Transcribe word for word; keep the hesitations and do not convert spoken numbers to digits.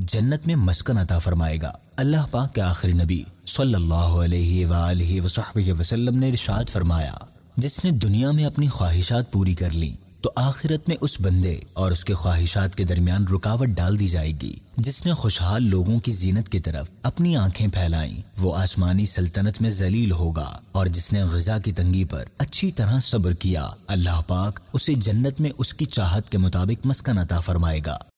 जन्नत में मस्कन अता फरमाएगा। अल्लाह पाक के आखिरी नबी सल्लल्लाहु अलैहि वालिहि वसहबिहि वसल्लम ने इरशाद फरमाया, जिसने दुनिया में अपनी ख्वाहिशात पूरी कर ली तो आखिरत में उस बंदे और उसके ख्वाहिशात के दरमियान रुकावट डाल दी जाएगी। जिसने खुशहाल लोगों की जीनत की तरफ अपनी आंखें फैलाई वो आसमानी सल्तनत में जलील होगा, और जिसने ग़िज़ा की तंगी पर अच्छी तरह सब्र किया अल्लाह पाक उसे जन्नत में उसकी चाहत के मुताबिक मस्कन अता फरमाएगा।